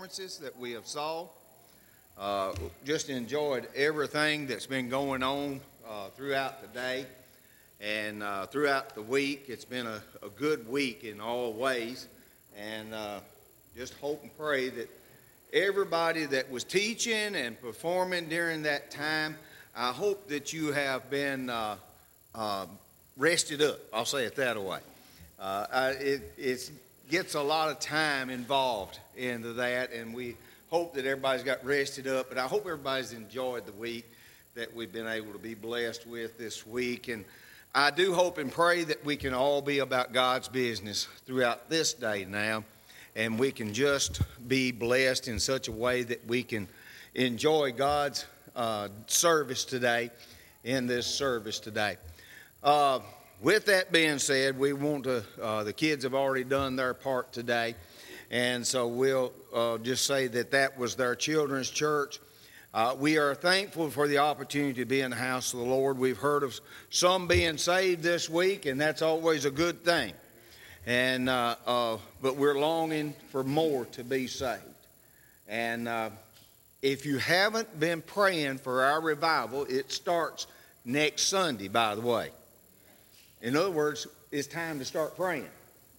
performances that we have saw. Just enjoyed everything that's been going on throughout the day and throughout the week. It's been a good week in all ways, and just hope and pray that everybody that was teaching and performing during that time, I hope that you have been rested up. I'll say it that way. It gets a lot of time involved into that, and we hope that everybody's got rested up. But I hope everybody's enjoyed the week that we've been able to be blessed with this week. And I do hope and pray that we can all be about God's business throughout this day now, and we can just be blessed in such a way that we can enjoy God's service today in this service today. With that being said, we want to, the kids have already done their part today, and so we'll just say that was their children's church. We are thankful for the opportunity to be in the house of the Lord. We've heard of some being saved this week, and that's always a good thing. And but we're longing for more to be saved. And if you haven't been praying for our revival, it starts next Sunday, by the way. In other words, it's time to start praying.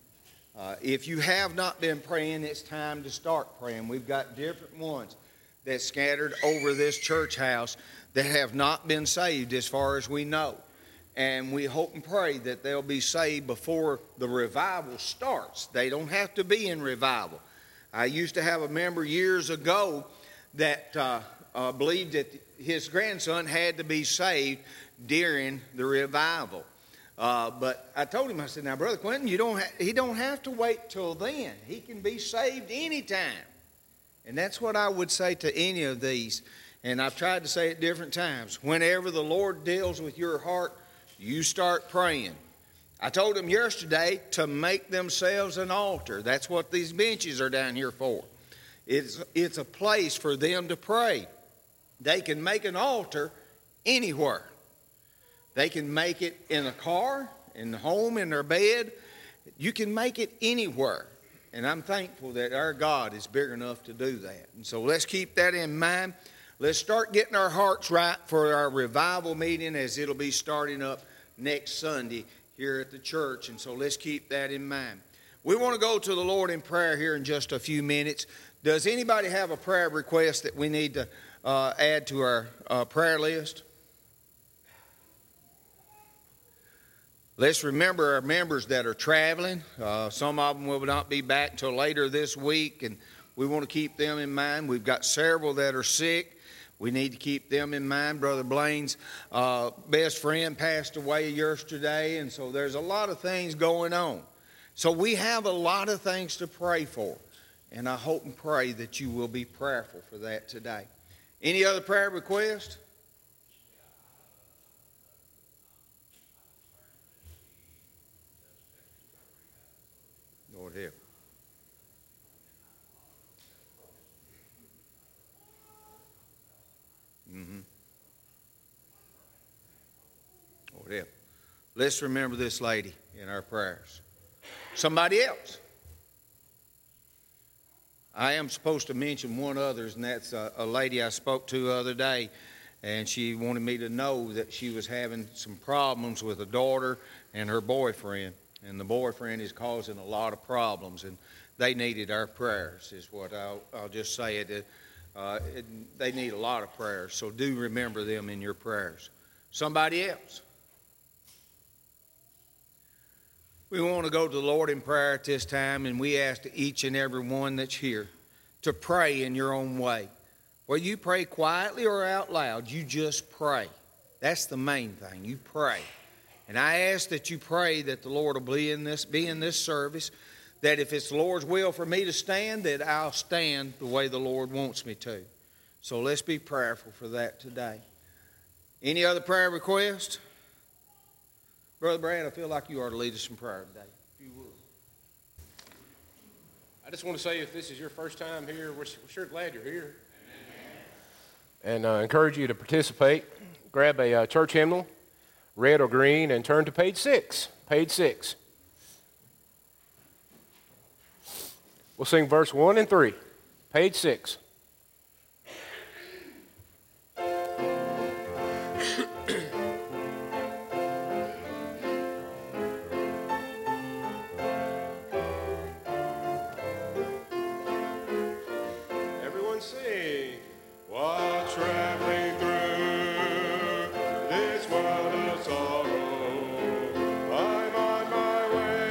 If you have not been praying, it's time to start praying. We've got different ones that's scattered over this church house that have not been saved as far as we know. And we hope and pray that they'll be saved before the revival starts. They don't have to be in revival. I used to have a member years ago that believed that his grandson had to be saved during the revival. But I told him, I said, now, Brother Quentin, he don't have to wait till then. He can be saved anytime. And that's what I would say to any of these. And I've tried to say it different times. Whenever the Lord deals with your heart, you start praying. I told them yesterday to make themselves an altar. That's what these benches are down here for. It's a place for them to pray. They can make an altar anywhere. They can make it in a car, in the home, in their bed. You can make it anywhere. And I'm thankful that our God is big enough to do that. And so let's keep that in mind. Let's start getting our hearts right for our revival meeting, as it'll be starting up next Sunday here at the church. And so let's keep that in mind. We want to go to the Lord in prayer here in just a few minutes. Does anybody have a prayer request that we need to add to our prayer list? Let's remember our members that are traveling. Some of them will not be back till later this week, and we want to keep them in mind. We've got several that are sick. We need to keep them in mind. Brother Blaine's best friend passed away yesterday, and so there's a lot of things going on. So we have a lot of things to pray for, and I hope and pray that you will be prayerful for that today. Any other prayer request? Lord help. Lord help. Let's remember this lady in our prayers. Somebody else. I am supposed to mention one others, and that's a lady I spoke to the other day, and she wanted me to know that she was having some problems with a daughter and her boyfriend, and the boyfriend is causing a lot of problems, and they needed our prayers, is what I'll just say. They need a lot of prayers, so do remember them in your prayers. Somebody else. We want to go to the Lord in prayer at this time, and we ask each and every one that's here to pray in your own way. Whether you pray quietly or out loud, you just pray. That's the main thing. You pray. And I ask that you pray that the Lord will be in this service, that if it's the Lord's will for me to stand, that I'll stand the way the Lord wants me to. So let's be prayerful for that today. Any other prayer requests? Brother Brad, I feel like you are to lead us in prayer today, if you would. I just want to say, if this is your first time here, we're sure glad you're here. Amen. And encourage you to participate. Grab a church hymnal, red or green, and turn to page 6. Page 6. We'll sing verse 1 and 3. Page 6. Everyone sing. While traveling through this world of sorrow, I'm on my way.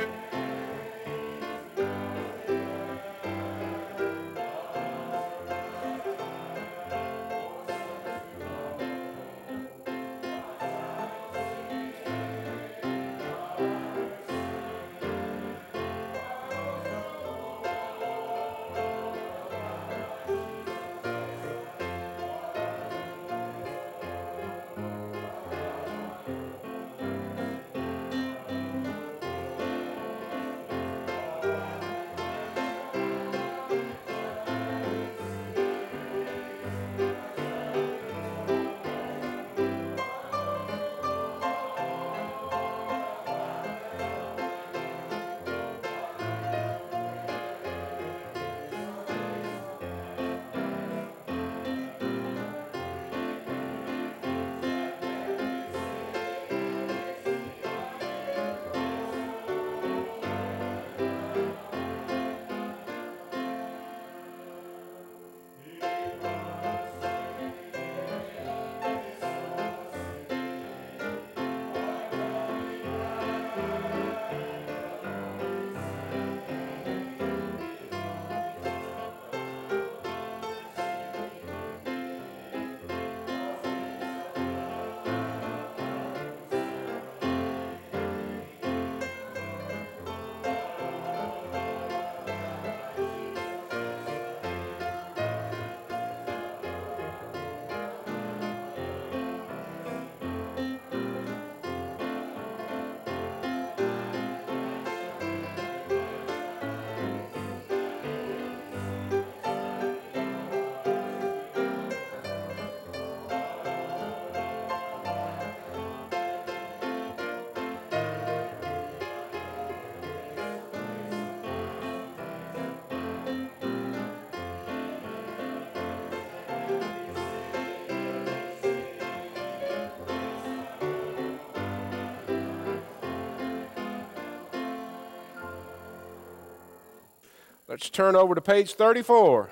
Let's turn over to page 34.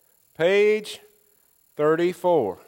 Page 34.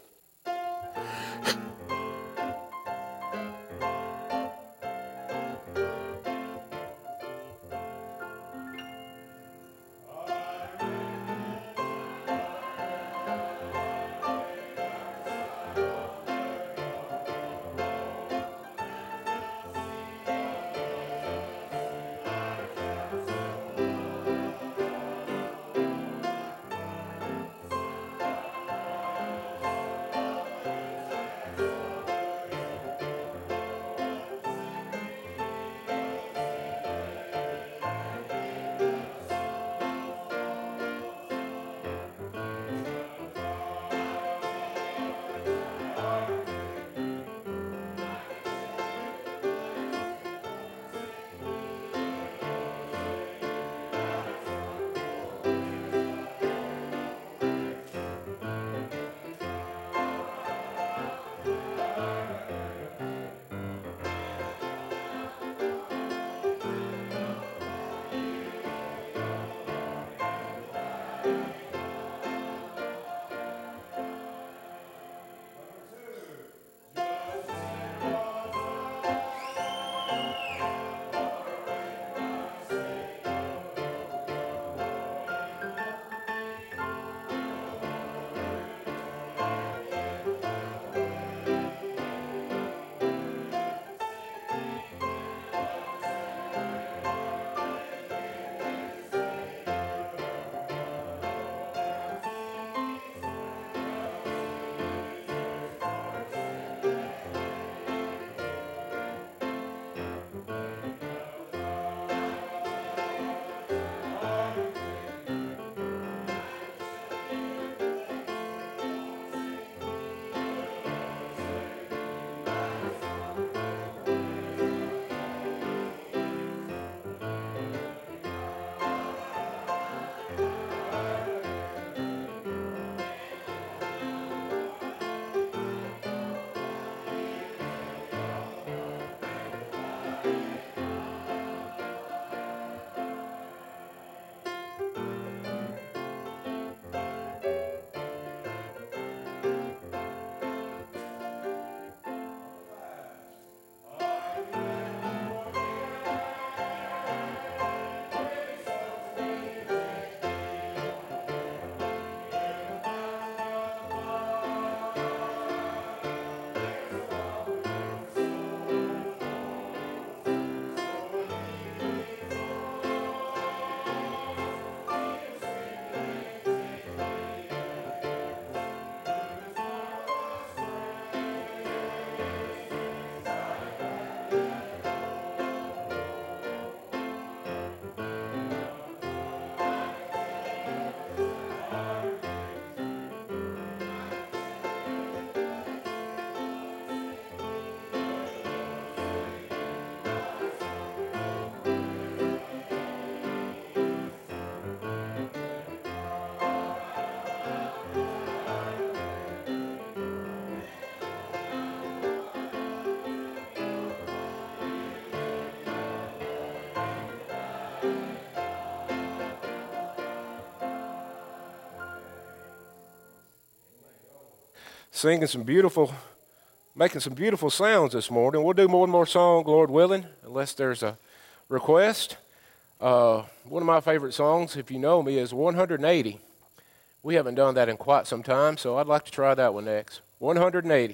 making some beautiful sounds this morning. We'll do one more song, Lord willing, unless there's a request. One of my favorite songs, if you know me, is 180. We haven't done that in quite some time, so I'd like to try that one next. 180.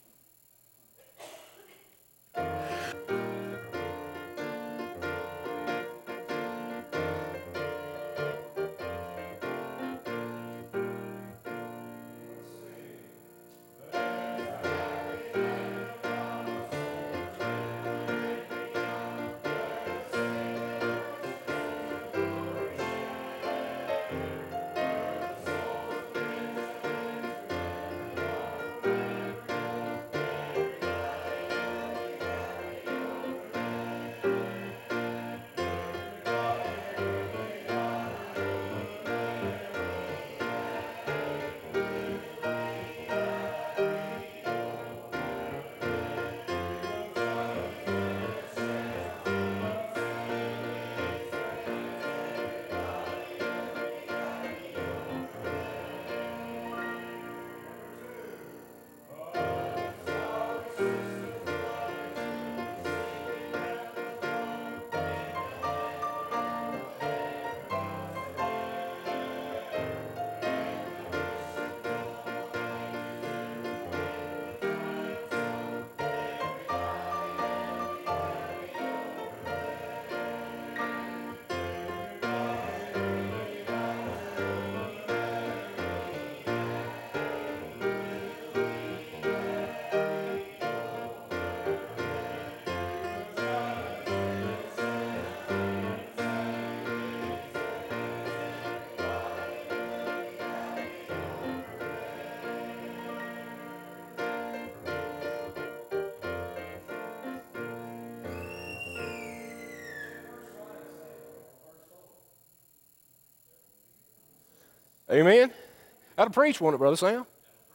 Amen? I'd preach, won't it, Brother Sam?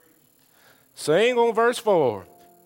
Sing on verse 4.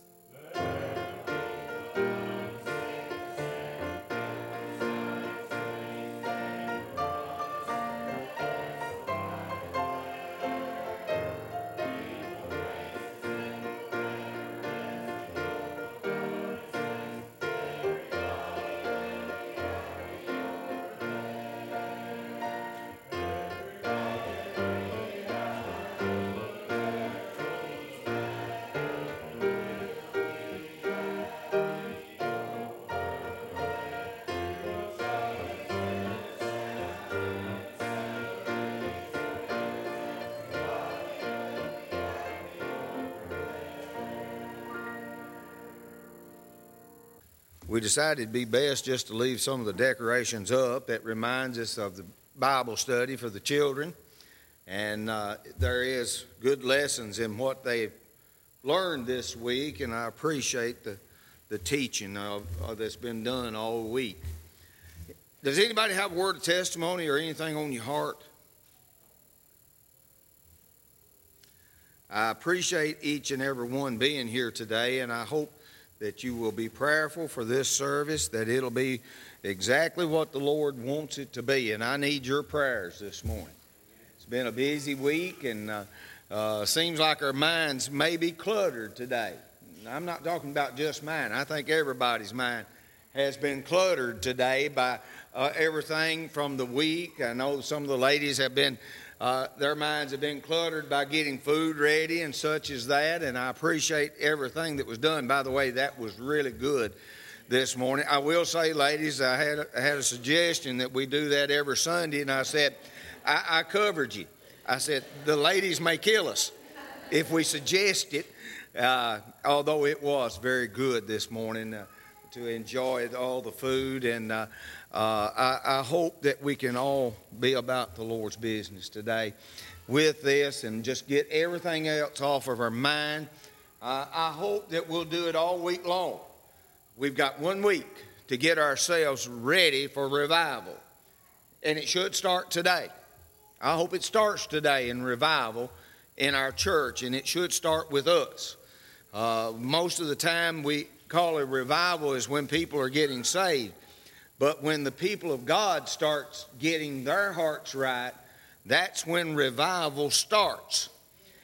We decided it'd be best just to leave some of the decorations up. That reminds us of the Bible study for the children. And there is good lessons in what they've learned this week, and I appreciate the teaching that's been done all week. Does anybody have a word of testimony or anything on your heart? I appreciate each and every one being here today, and I hope that you will be prayerful for this service, that it'll be exactly what the Lord wants it to be. And I need your prayers this morning. It's been a busy week, and seems like our minds may be cluttered today. I'm not talking about just mine. I think everybody's mind has been cluttered today by everything from the week. I know some of the ladies have been their minds have been cluttered by getting food ready and such as that, and I appreciate everything that was done. By the way, that was really good this morning. I will say, ladies, I had a suggestion that we do that every Sunday, and I said, I covered you. I said, the ladies may kill us if we suggest it, although it was very good this morning to enjoy all the food, and I hope that we can all be about the Lord's business today with this and just get everything else off of our mind. I hope that we'll do it all week long. We've got 1 week to get ourselves ready for revival, and it should start today. I hope it starts today in revival in our church, and it should start with us. Most of the time we call a revival is when people are getting saved. But when the people of God starts getting their hearts right, that's when revival starts.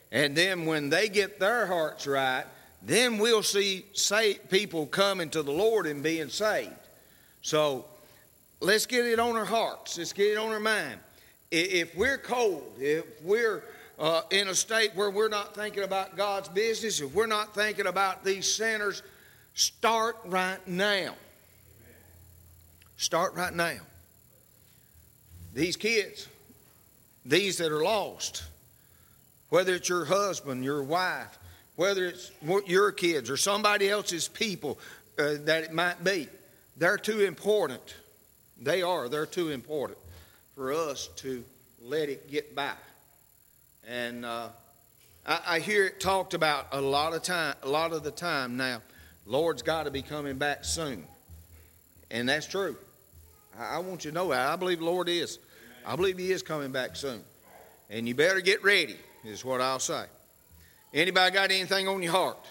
And then when they get their hearts right, then we'll see people coming to the Lord and being saved. So let's get it on our hearts. Let's get it on our mind. If we're cold, if we're in a state where we're not thinking about God's business, if we're not thinking about these sinners, start right now. Start right now. These kids, these that are lost, whether it's your husband, your wife, whether it's your kids or somebody else's people that it might be, they're too important. They're too important for us to let it get by. And I hear it talked about a lot of the time now. Lord's got to be coming back soon. And that's true. I want you to know that. I believe the Lord is. I believe He is coming back soon. And you better get ready, is what I'll say. Anybody got anything on your heart?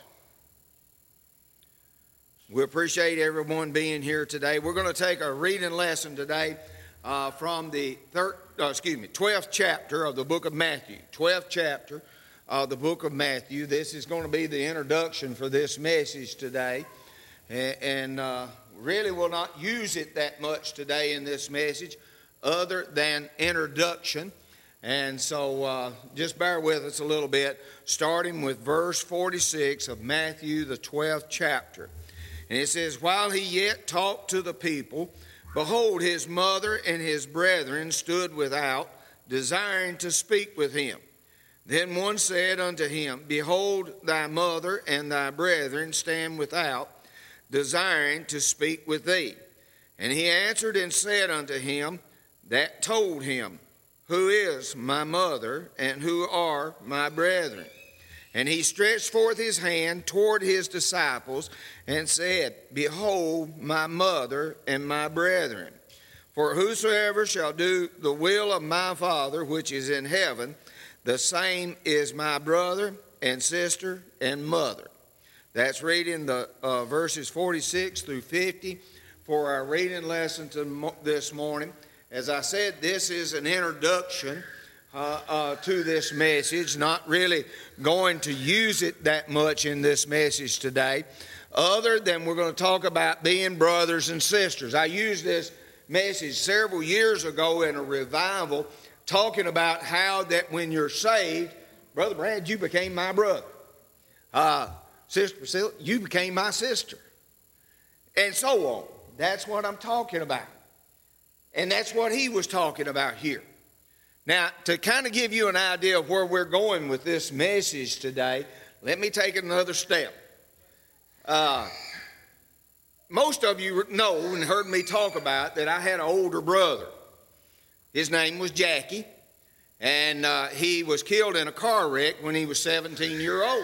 We appreciate everyone being here today. We're going to take a reading lesson today from the 12th chapter of the book of Matthew. 12th chapter of the book of Matthew. This is going to be the introduction for this message today. And really will not use it that much today in this message other than introduction. And so just bear with us a little bit, starting with verse 46 of Matthew, the 12th chapter. And it says, "While he yet talked to the people, behold, his mother and his brethren stood without, desiring to speak with him. Then one said unto him, Behold, thy mother and thy brethren stand without, desiring to speak with thee. And he answered and said unto him that told him, Who is my mother, and who are my brethren? And he stretched forth his hand toward his disciples, and said, Behold my mother and my brethren. For whosoever shall do the will of my Father which is in heaven, the same is my brother and sister and mother." That's reading the verses 46 through 50 for our reading lesson this morning. As I said, this is an introduction to this message. Not really going to use it that much in this message today, other than we're going to talk about being brothers and sisters. I used this message several years ago in a revival, talking about how that when you're saved, Brother Brad, you became my brother. Sister Priscilla, you became my sister. And so on. That's what I'm talking about. And that's what he was talking about here. Now, to kind of give you an idea of where we're going with this message today, let me take it another step. Most of you know and heard me talk about that I had an older brother. His name was Jackie, and he was killed in a car wreck when he was 17 years old.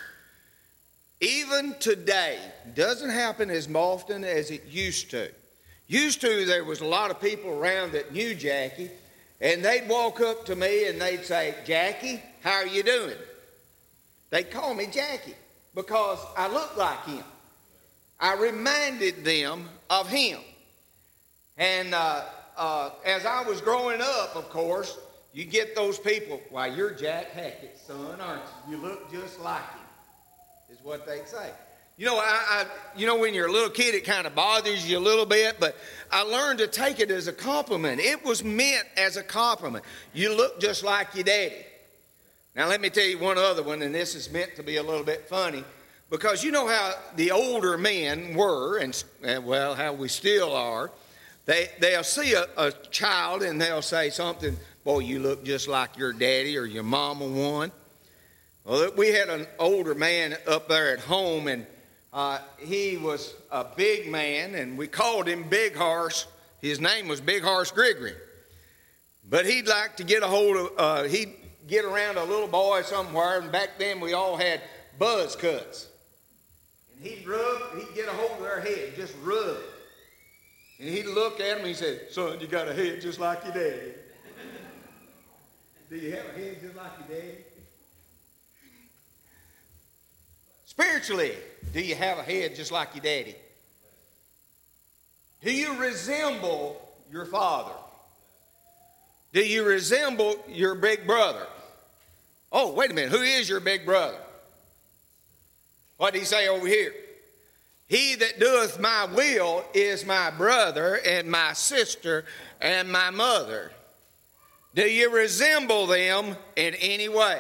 Even today, doesn't happen as often as it used to. Used to, there was a lot of people around that knew Jackie, and they'd walk up to me and they'd say, "Jackie, how are you doing?" They'd call me Jackie because I looked like him. I reminded them of him. And as I was growing up, of course, you get those people, "Why, you're Jack Hackett, son, aren't you? You look just like him," is what they'd say. You know, when you're a little kid, it kind of bothers you a little bit, but I learned to take it as a compliment. It was meant as a compliment. You look just like your daddy. Now, let me tell you one other one, and this is meant to be a little bit funny, because you know how the older men were, and well, how we still are. They'll see a child and they'll say something, "Boy, you look just like your daddy or your mama one." Well, we had an older man up there at home, and he was a big man, and we called him Big Horse. His name was Big Horse Gregory. But he'd like to get a hold of, he'd get around a little boy somewhere, and back then we all had buzz cuts. And he'd get a hold of their head, just rub it. And he'd look at him and he'd say, "Son, you got a head just like your daddy." Do you have a head just like your daddy? Spiritually, do you have a head just like your daddy? Do you resemble your father? Do you resemble your big brother? Oh, wait a minute. Who is your big brother? What did he say over here? He that doeth my will is my brother and my sister and my mother. Do you resemble them in any way?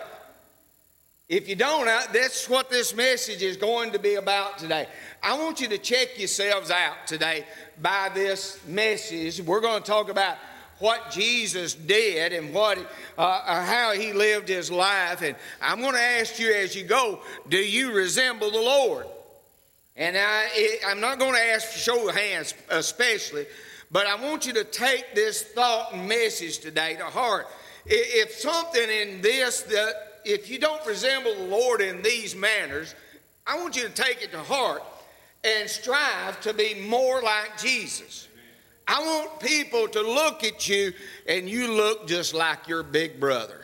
If you don't, that's what this message is going to be about today. I want you to check yourselves out today by this message. We're going to talk about what Jesus did and how he lived his life. And I'm going to ask you as you go, do you resemble the Lord? And I'm not going to ask for show of hands especially, but I want you to take this thought and message today to heart. If something in this, if you don't resemble the Lord in these manners, I want you to take it to heart and strive to be more like Jesus. I want people to look at you and you look just like your big brother.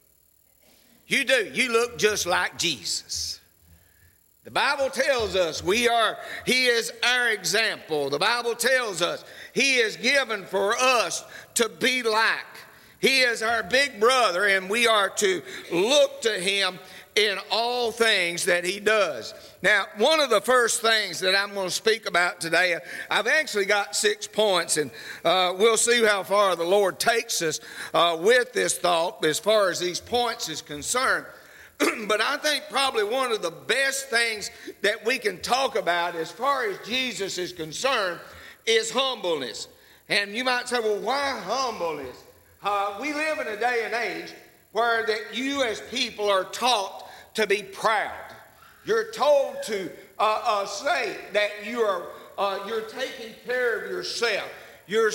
You do. You look just like Jesus. The Bible tells us he is our example. The Bible tells us he is given for us to be like. He is our big brother, and we are to look to him in all things that he does. Now, one of the first things that I'm going to speak about today, I've actually got 6 points, and we'll see how far the Lord takes us with this thought as far as these points is concerned. But I think probably one of the best things that we can talk about as far as Jesus is concerned is humbleness. And you might say, well, why humbleness? We live in a day and age where that you as people are taught to be proud. You're told to say that you're taking care of yourself. You're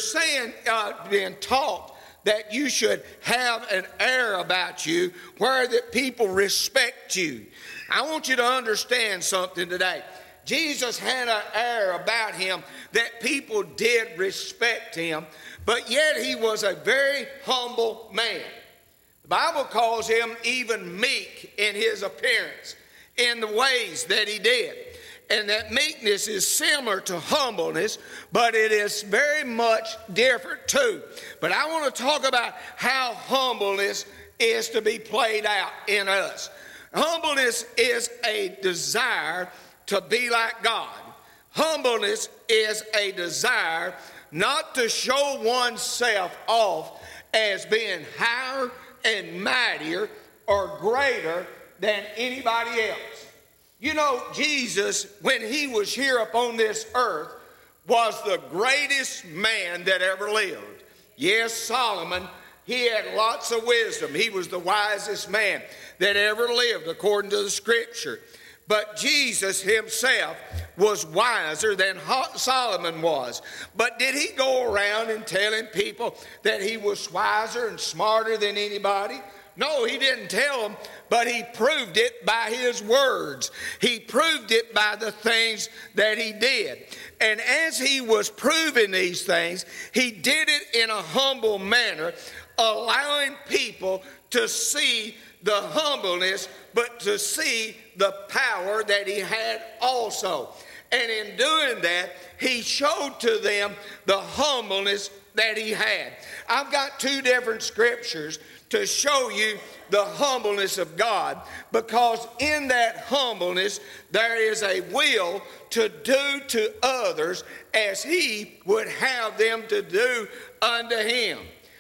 being taught that you should have an air about you where that people respect you. I want you to understand something today. Jesus had an air about him that people did respect him, but yet he was a very humble man. The Bible calls him even meek in his appearance, in the ways that he did. And that meekness is similar to humbleness, but it is very much different too. But I want to talk about how humbleness is to be played out in us. Humbleness is a desire to be like God. Humbleness is a desire not to show oneself off as being higher and mightier or greater than anybody else. You know, Jesus, when he was here upon this earth, was the greatest man that ever lived. Yes, Solomon, he had lots of wisdom. He was the wisest man that ever lived, according to the scripture. But Jesus himself was wiser than Solomon was. But did he go around and telling people that he was wiser and smarter than anybody? No, he didn't tell them, but he proved it by his words. He proved it by the things that he did. And as he was proving these things, he did it in a humble manner, allowing people to see the humbleness, but to see the power that he had also. And in doing that, he showed to them the humbleness that he had. I've got 2 different scriptures to show you the humbleness of God, because in that humbleness there is a will to do to others as he would have them to do unto him.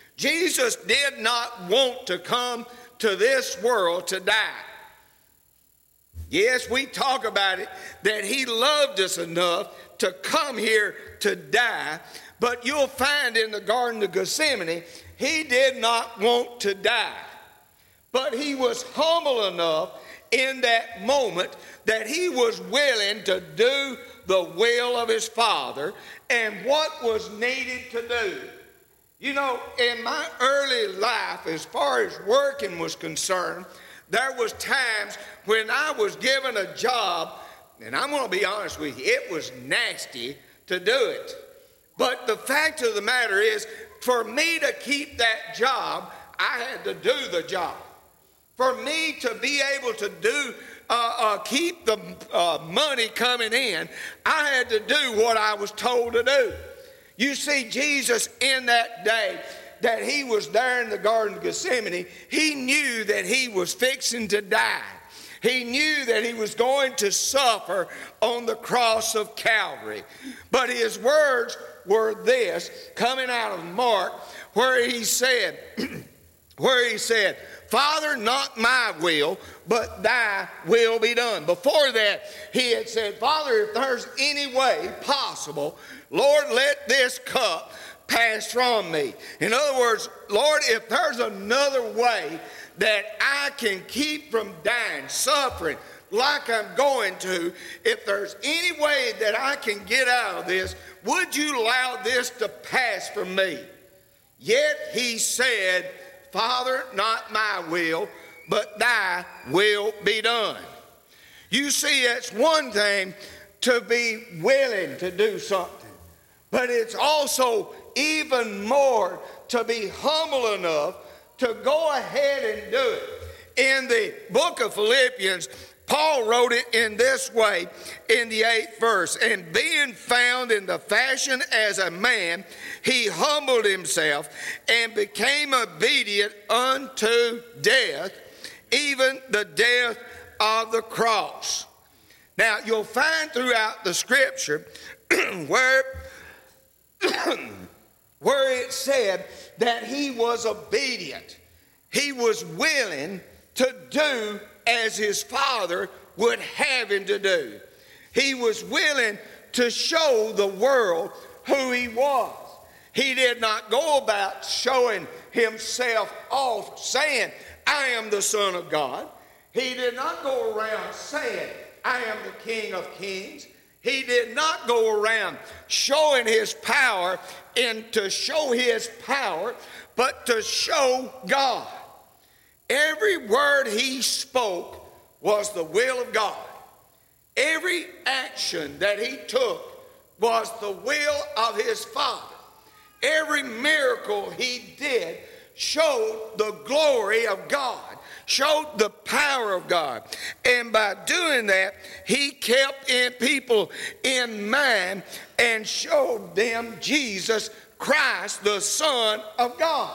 Jesus did not want to come to this world to die. Yes, we talk about it, that he loved us enough to come here to die, but you'll find in the Garden of Gethsemane, he did not want to die. But he was humble enough in that moment that he was willing to do the will of his Father and what was needed to do. You know, in my early life, as far as working was concerned, there was times when I was given a job, and I'm going to be honest with you, it was nasty to do it. But the fact of the matter is, for me to keep that job, I had to do the job. For me to be able to keep the money coming in, I had to do what I was told to do. You see, Jesus in that day, that he was there in the Garden of Gethsemane, he knew that he was fixing to die. He knew that he was going to suffer on the cross of Calvary. But his words were this, coming out of Mark, where he said, Father, not my will, but thy will be done. Before that, he had said, Father, if there's any way possible, Lord, let this cup pass from me. In other words, Lord, if there's another way that I can keep from dying, suffering like I'm going to, if there's any way that I can get out of this, would you allow this to pass from me? Yet he said, Father, not my will, but thy will be done. You see, it's one thing to be willing to do something, but it's also even more to be humble enough to go ahead and do it. In the book of Philippians, Paul wrote it in this way in the 8th verse, and being found in the fashion as a man, he humbled himself and became obedient unto death, even the death of the cross. Now, you'll find throughout the scripture where it said that he was obedient. He was willing to do as his Father would have him to do. He was willing to show the world who he was. He did not go about showing himself off, saying, I am the Son of God. He did not go around saying, I am the King of Kings. He did not go around showing his power and to show his power, but to show God. Every word he spoke was the will of God. Every action that he took was the will of his Father. Every miracle he did showed the glory of God, showed the power of God. And by doing that, he kept people in mind and showed them Jesus Christ, the Son of God.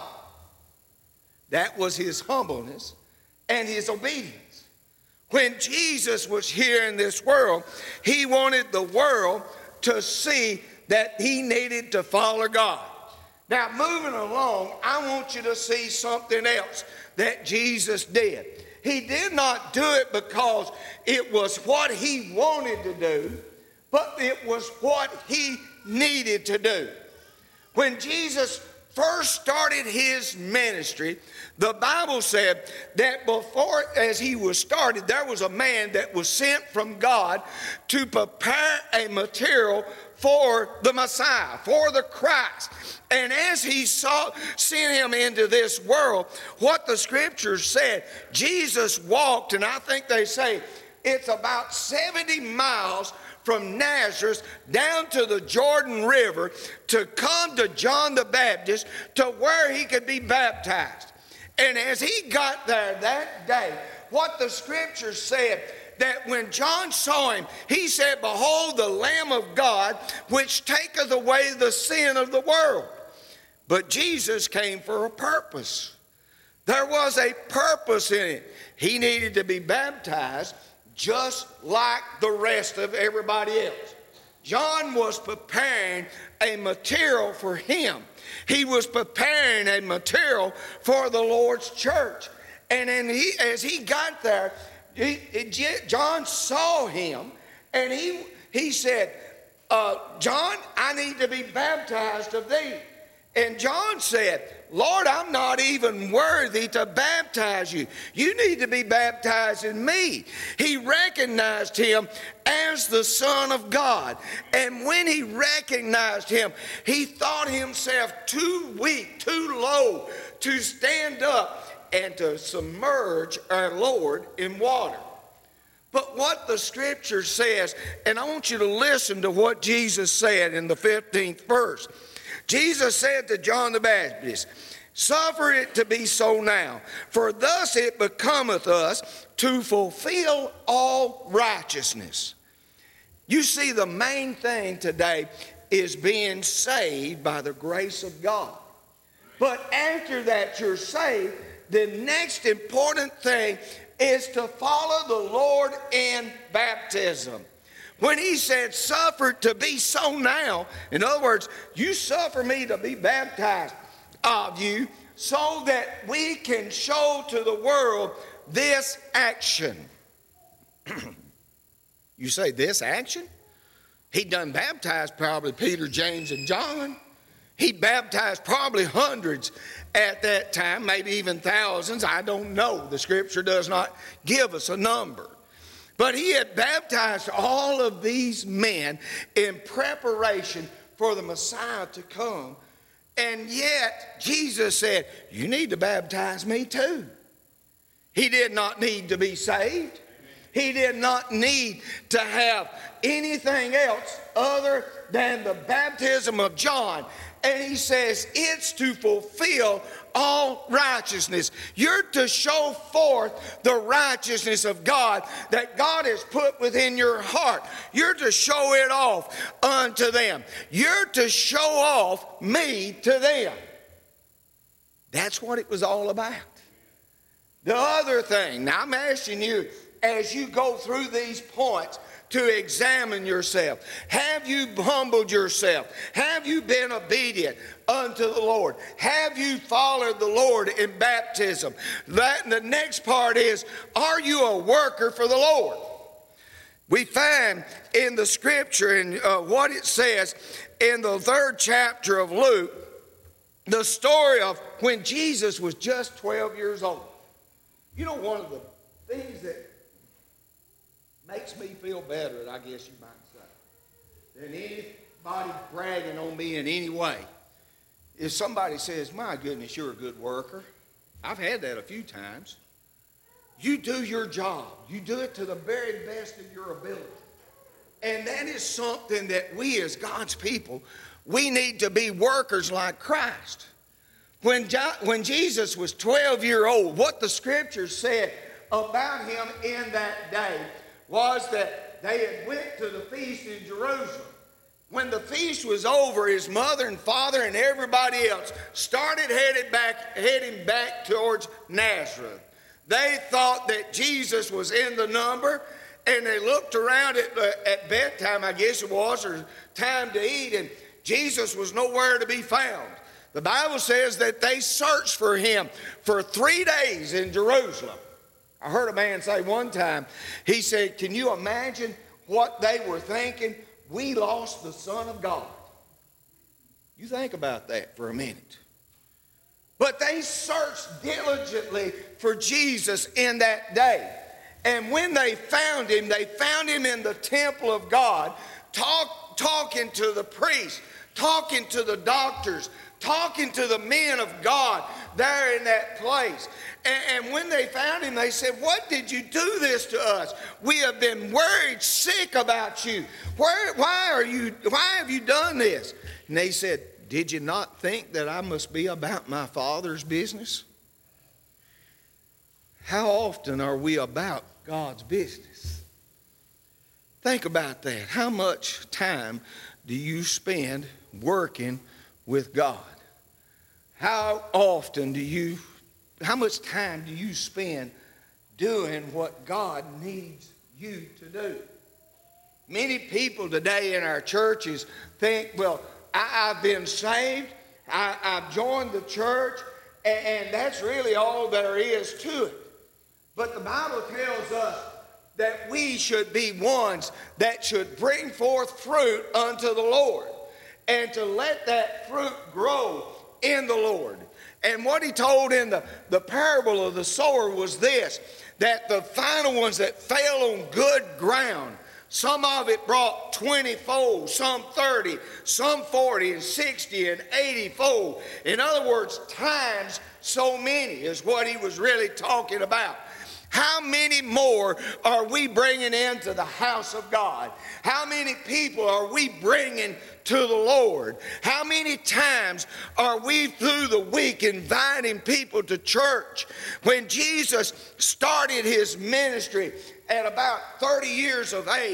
That was his humbleness and his obedience. When Jesus was here in this world, he wanted the world to see that he needed to follow God. Now, moving along, I want you to see something else that Jesus did. He did not do it because it was what he wanted to do, but it was what he needed to do. When Jesus first started his ministry, the Bible said that before, as he was started, there was a man that was sent from God to prepare a material for the Messiah, for the Christ. And as he sent him into this world, what the scriptures said, Jesus walked, and I think they say it's about 70 miles from Nazareth down to the Jordan River to come to John the Baptist to where he could be baptized. And as he got there that day, what the scriptures said, that when John saw him, he said, Behold the Lamb of God, which taketh away the sin of the world. But Jesus came for a purpose. There was a purpose in it. He needed to be baptized just like the rest of everybody else. John was preparing a material for him. He was preparing a material for the Lord's church. And then as he got there, John saw him, and he said, John, I need to be baptized of thee. And John said, Lord, I'm not even worthy to baptize you. You need to be baptizing me. He recognized him as the Son of God. And when he recognized him, he thought himself too weak, too low to stand up and to submerge our Lord in water. But what the scripture says, and I want you to listen to what Jesus said in the 15th verse. Jesus said to John the Baptist, Suffer it to be so now, for thus it becometh us to fulfill all righteousness. You see, the main thing today is being saved by the grace of God. But after that you're saved, the next important thing is to follow the Lord in baptism. When he said, suffer to be so now, in other words, you suffer me to be baptized of you so that we can show to the world this action. You say, this action? He done baptized probably Peter, James, and John. He baptized probably hundreds at that time, maybe even thousands. I don't know. The scripture does not give us a number. But he had baptized all of these men in preparation for the Messiah to come. And yet, Jesus said, you need to baptize me too. He did not need to be saved. He did not need to have anything else other than the baptism of John. And he says, it's to fulfill all righteousness. You're to show forth the righteousness of God that God has put within your heart. You're to show it off unto them. You're to show off me to them. That's what it was all about. The other thing, now I'm asking you, as you go through these points, to examine yourself. Have you humbled yourself? Have you been obedient unto the Lord? Have you followed the Lord in baptism? The next part is, are you a worker for the Lord? We find in the scripture and what it says in the 3rd chapter of Luke, the story of when Jesus was just 12 years old. You know, one of the things that makes me feel better, I guess you might say, than anybody bragging on me in any way, if somebody says, my goodness, you're a good worker. I've had that a few times. You do your job. You do it to the very best of your ability. And that is something that we as God's people, we need to be workers like Christ. When Jesus was 12 years old, what the scriptures said about him in that day was that they had went to the feast in Jerusalem. When the feast was over, his mother and father and everybody else started heading back towards Nazareth. They thought that Jesus was in the number, and they looked around at bedtime, I guess it was, or time to eat, and Jesus was nowhere to be found. The Bible says that they searched for him for 3 days in Jerusalem. I heard a man say one time, he said, can you imagine what they were thinking? We lost the Son of God. You think about that for a minute. But they searched diligently for Jesus in that day. And when they found him in the temple of God, talking to the priests, talking to the doctors, talking to the men of God there in that place. And when they found him, they said, what did you do this to us? We have been worried sick about you. Why have you done this? And they said, did you not think that I must be about my Father's business? How often are we about God's business? Think about that. How much time do you spend working with God? How much time do you spend doing what God needs you to do? Many people today in our churches think, well, I've been saved, I've joined the church, and that's really all there is to it. But the Bible tells us that we should be ones that should bring forth fruit unto the Lord, and to let that fruit grow in the Lord. And what he told in the parable of the sower was this, that the final ones that fell on good ground, some of it brought 20-fold, some 30, some 40 and 60 and 80-fold. In other words, times so many is what he was really talking about. How many more are we bringing into the house of God? How many people are we bringing to the Lord? How many times are we through the week inviting people to church? When Jesus started his ministry at about 30 years of age,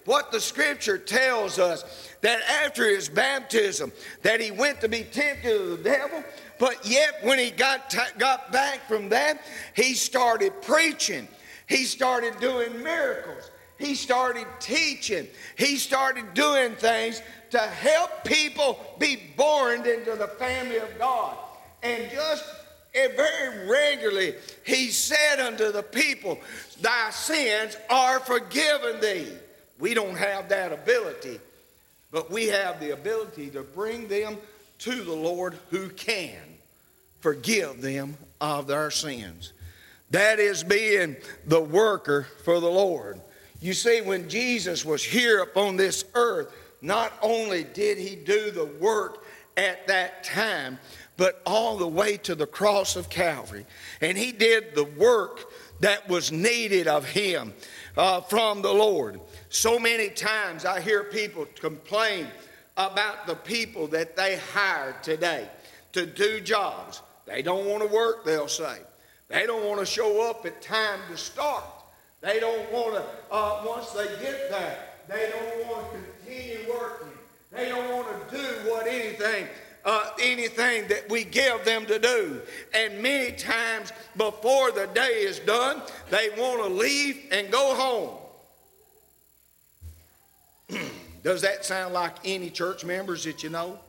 what the scripture tells us, that after his baptism, that he went to be tempted of the devil, but yet when he got back from that, he started preaching. He started doing miracles. He started teaching. He started doing things to help people be born into the family of God. And just very regularly, he said unto the people, thy sins are forgiven thee. We don't have that ability, but we have the ability to bring them to the Lord who can forgive them of their sins. That is being the worker for the Lord. You see, when Jesus was here upon this earth, not only did he do the work at that time, but all the way to the cross of Calvary. And he did the work that was needed of him from the Lord. So many times I hear people complain about the people that they hire today to do jobs. They don't want to work, they'll say. They don't want to show up at time to start. They don't want to, once they get there, they don't want to continue working. They don't want to do what anything that we give them to do. And many times before the day is done, they want to leave and go home. Does that sound like any church members that you know?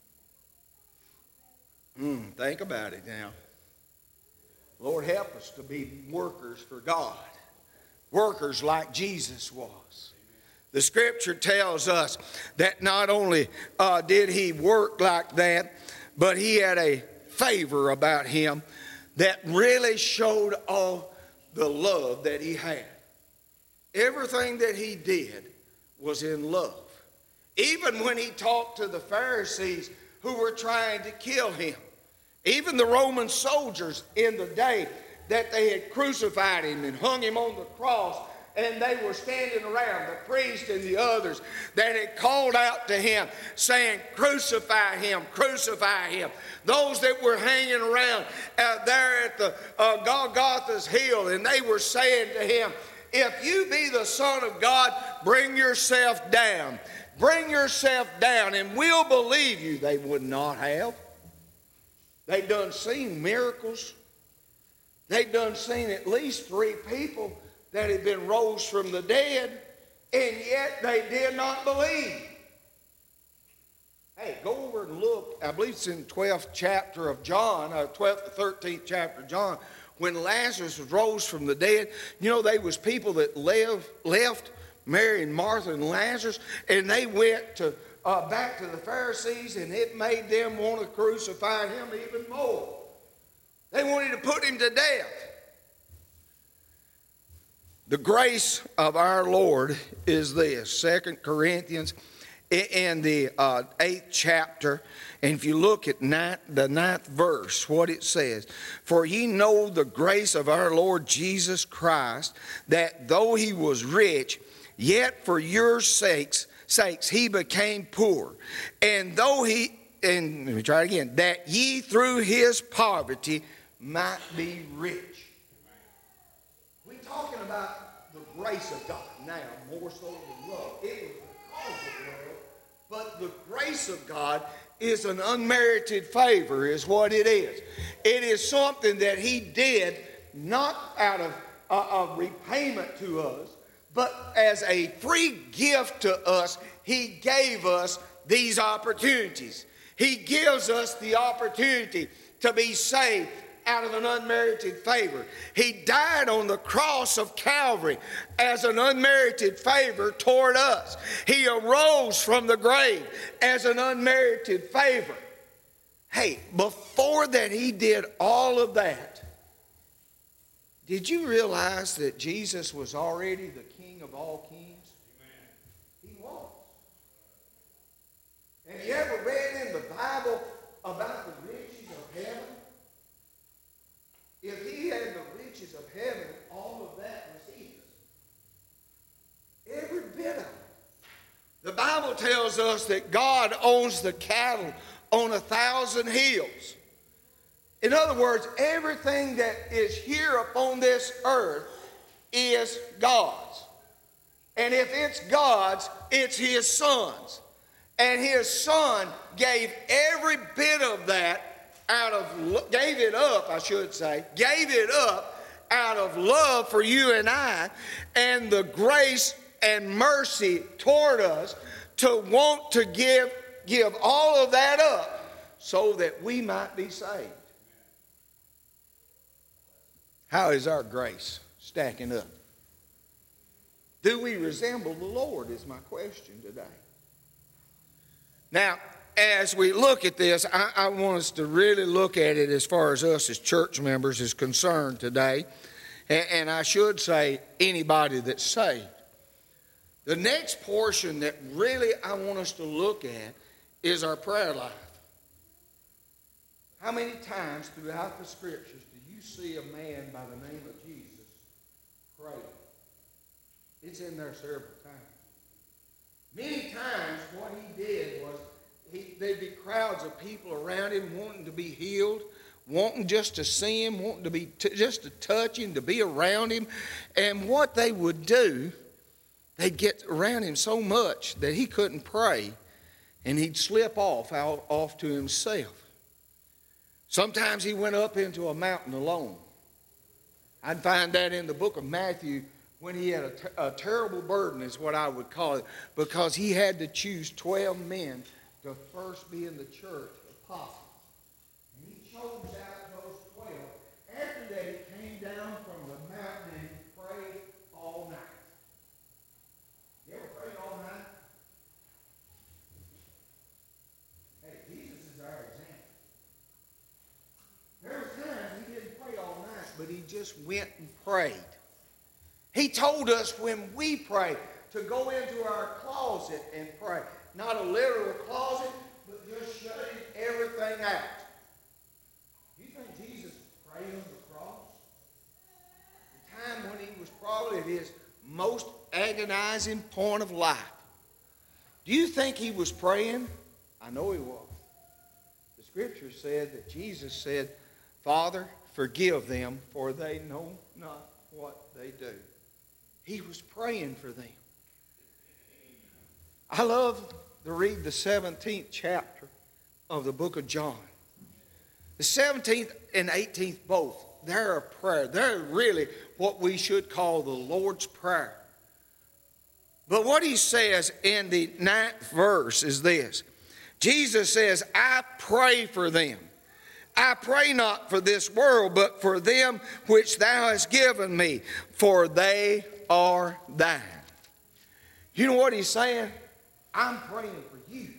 Think about it now. Lord, help us to be workers for God. Workers like Jesus was. The scripture tells us that not only did he work like that, but he had a favor about him that really showed all the love that he had. Everything that he did was in love. Even when he talked to the Pharisees who were trying to kill him, even the Roman soldiers in the day that they had crucified him and hung him on the cross, and they were standing around, the priest and the others, that had called out to him saying, crucify him, crucify him. Those that were hanging around there at the Golgotha's hill, and they were saying to him, if you be the Son of God, bring yourself down. Bring yourself down and we'll believe you. They would not have. They'd done seen miracles. They'd done seen at least 3 people that had been rose from the dead, and yet they did not believe. Hey, go over and look. I believe it's in the 12th chapter of John, 12th to 13th chapter of John, when Lazarus was rose from the dead. You know, there was people that left Mary and Martha and Lazarus, and they went to back to the Pharisees, and it made them want to crucify him even more. They wanted to put him to death. The grace of our Lord is this. 2 Corinthians in the 8th chapter, and if you look at the 9th verse, what it says, for ye know the grace of our Lord Jesus Christ, that though he was rich, yet for your sakes he became poor. And let me try it again, that ye through his poverty might be rich. We're talking about the grace of God now, more so than love. It was because of love, but the grace of God is an unmerited favor, is what it is. It is something that he did not out of repayment to us, but as a free gift to us. He gave us these opportunities. He gives us the opportunity to be saved out of an unmerited favor. He died on the cross of Calvary as an unmerited favor toward us. He arose from the grave as an unmerited favor. Hey, before that he did all of that, did you realize that Jesus was already the King of all kings? Amen. He was. Have you ever read in the Bible about the riches of heaven? If he had the riches of heaven, all of that was his. Every bit of it. The Bible tells us that God owns the cattle on 1,000 hills. In other words, everything that is here upon this earth is God's. And if it's God's, it's His Son's. And His Son gave every bit of that gave it up out of love for you and I, and the grace and mercy toward us to want to give all of that up so that we might be saved. How is our grace stacking up? Do we resemble the Lord is my question today. Now, as we look at this, I want us to really look at it as far as us as church members is concerned today. And I should say anybody that's saved. The next portion that really I want us to look at is our prayer life. How many times throughout the Scriptures do you see a man by the name of Jesus pray? It's in there several times. Many times what he did was there'd be crowds of people around him wanting to be healed, wanting just to see him, wanting to be just to touch him, to be around him. And what they would do, they'd get around him so much that he couldn't pray, and he'd slip off to himself. Sometimes he went up into a mountain alone. I'd find that in the book of Matthew when he had a terrible burden is what I would call it, because he had to choose 12 men to first be in the church, apostles. And he chose out those 12. After that, he came down from the mountain and he prayed all night. You ever prayed all night? Hey, Jesus is our example. There were times he didn't pray all night, but he just went and prayed. He told us when we pray to go into our closet and pray. Not a literal closet, but just shutting everything out. Do you think Jesus prayed on the cross? The time when he was probably at his most agonizing point of life. Do you think he was praying? I know he was. The Scripture said that Jesus said, Father, forgive them, for they know not what they do. He was praying for them. I love to read the 17th chapter of the book of John. The 17th and 18th both, they're a prayer. They're really what we should call the Lord's Prayer. But what he says in the 9th verse is this. Jesus says, I pray for them. I pray not for this world, but for them which thou hast given me, for they are thine. You know what he's saying? I'm praying for you.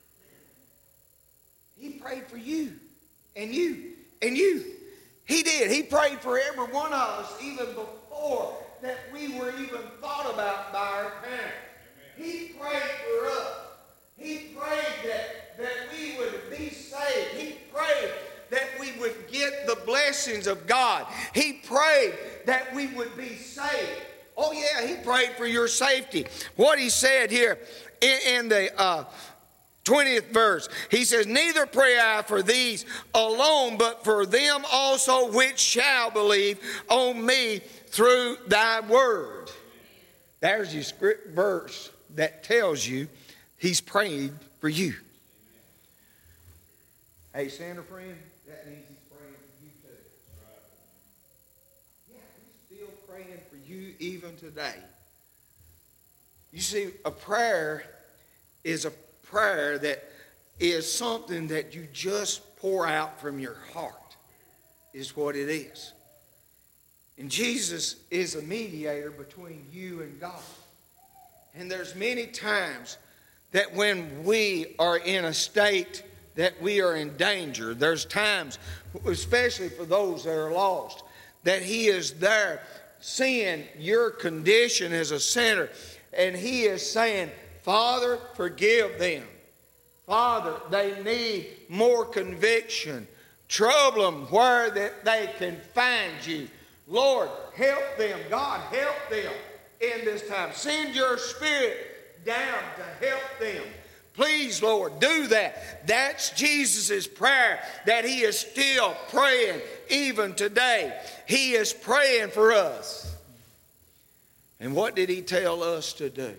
He prayed for you and you and you. He did. He prayed for every one of us even before that we were even thought about by our parents. He prayed for us. He prayed that we would be saved. He prayed that we would get the blessings of God. He prayed that we would be saved. Oh yeah, he prayed for your safety. What he said here in the 20th verse, he says, neither pray I for these alone, but for them also which shall believe on me through thy word. There's your script verse that tells you he's praying for you. Hey, Santa friend, that means he's praying for you too. Yeah, he's still praying for you even today. You see, a prayer is a prayer that is something that you just pour out from your heart, is what it is. And Jesus is a mediator between you and God. And there's many times that when we are in a state that we are in danger, there's times, especially for those that are lost, that he is there seeing your condition as a sinner, and he is saying, Father, forgive them. Father, they need more conviction. Trouble them where that they can find you. Lord, help them. God, help them in this time. Send your Spirit down to help them. Please, Lord, do that. That's Jesus' prayer that he is still praying even today. He is praying for us. And what did he tell us to do?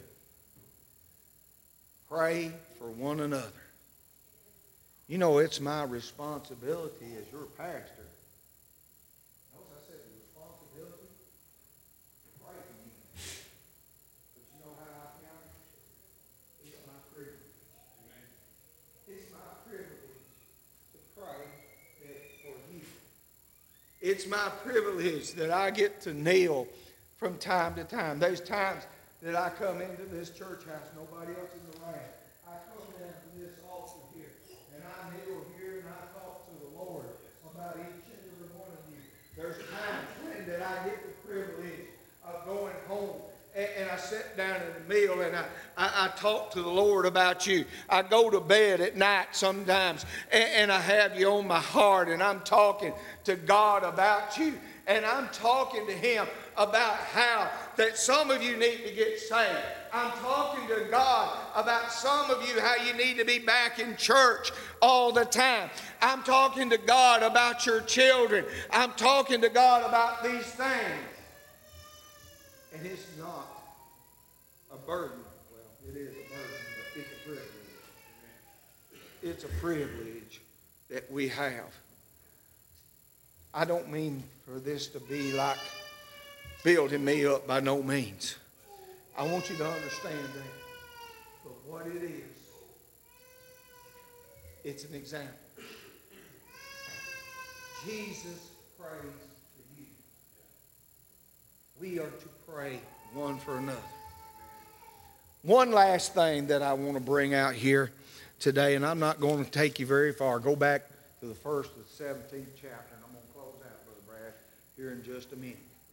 Pray for one another. You know, it's my responsibility as your pastor. Notice I said responsibility to pray for you. But you know how I count it? It's my privilege. It's my privilege to pray for you. It's my privilege that I get to kneel from time to time. There's times that I come into this church house, nobody else is around. I come down to this altar here, and I kneel here and I talk to the Lord about each and every one of you. There's times when that I get the privilege of going home and I sit down at a meal and I talk to the Lord about you. I go to bed at night sometimes and I have you on my heart and I'm talking to God about you. And I'm talking to Him about how that some of you need to get saved. I'm talking to God about some of you how you need to be back in church all the time. I'm talking to God about your children. I'm talking to God about these things. And it's not a burden. Well, it is a burden, but it's a privilege. It's a privilege that we have. I don't mean for this to be like building me up by no means. I want you to understand that. But what it is, it's an example. Jesus prays for you. We are to pray one for another. One last thing that I want to bring out here today, and I'm not going to take you very far. Go back to the first of the 17th chapter, and I'm going to close out, Brother Brad, here in just a minute.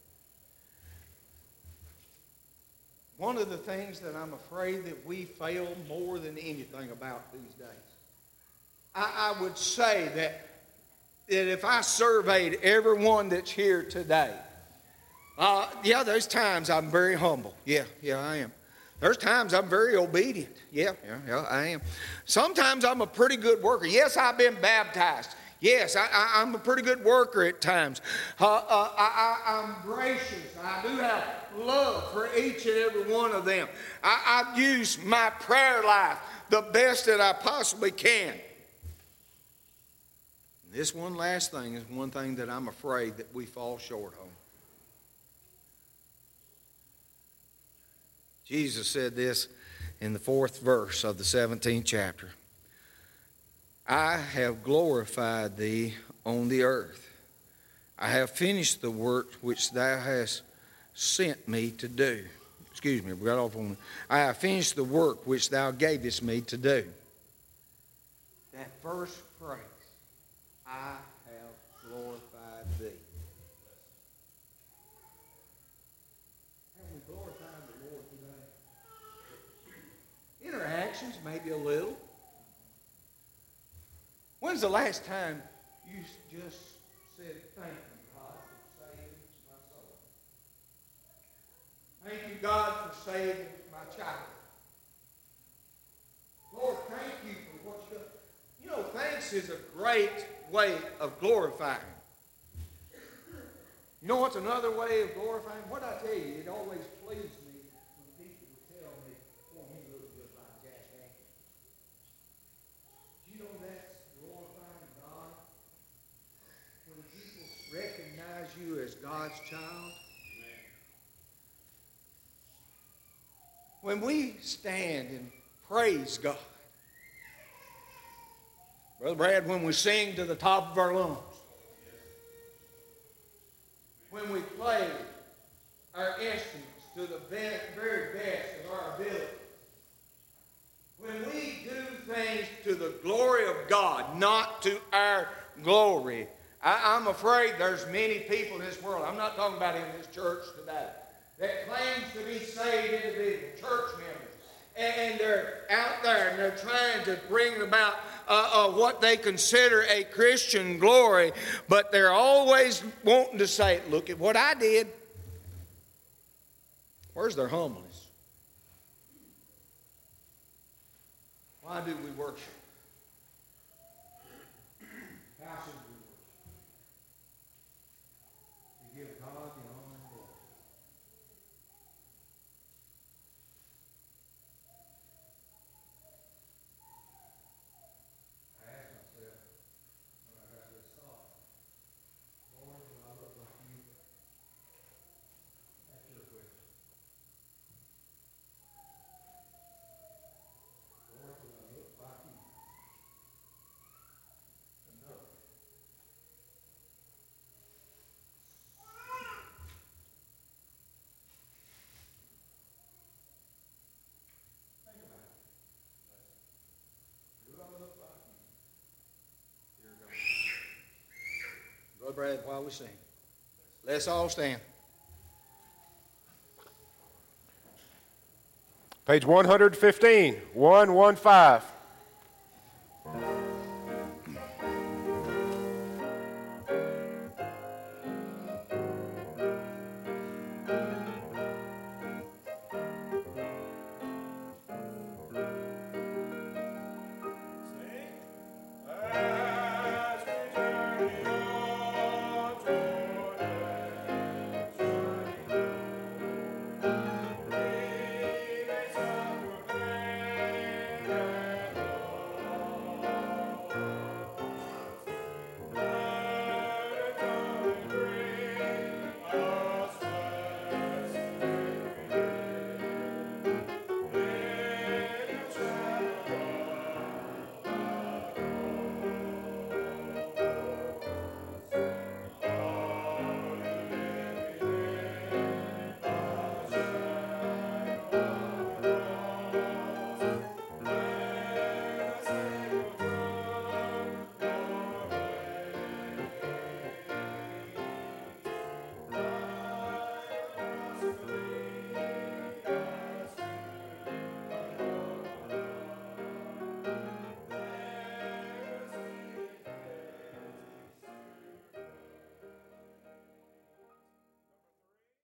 One of the things that I'm afraid that we fail more than anything about these days, I would say that if I surveyed everyone that's here today, there's times I'm very humble. Yeah, I am. There's times I'm very obedient. Yeah, I am. Sometimes I'm a pretty good worker. Yes, I've been baptized. Yes, I'm a pretty good worker at times. I'm gracious. I do have love for each and every one of them. I've used my prayer life the best that I possibly can. This one last thing is one thing that I'm afraid that we fall short on. Jesus said this in the 4th verse of the 17th chapter. I have glorified thee on the earth. I have finished the work which thou hast sent me to do. Excuse me, we got off on. I have finished the work which thou gavest me to do. That first phrase, I have glorified thee. Have we glorified the Lord today? Interactions, maybe a little. When's the last time you just said, thank you, God, for saving my soul? Thank you, God, for saving my child. Lord, thank you for what you done. You know, thanks is a great way of glorifying. You know what's another way of glorifying? What I tell you, it always pleased me when people would tell me, oh, he looks just like Jack Hankins. You know that's glorifying God? When people recognize you as God's child. When we stand and praise God. Brother Brad, when we sing to the top of our lungs. When we play our instruments to the very best of our ability. When we do things to the glory of God, not to our glory. I'm afraid there's many people in this world, I'm not talking about in this church today, that claims to be saved individual church members. And they're out there and they're trying to bring about what they consider a Christian glory, but they're always wanting to say, look at what I did. Where's their humbleness? Why do we worship? How should we worship? To give God the honor and glory. Brad, while we sing. Let's all stand. Page 115, 115.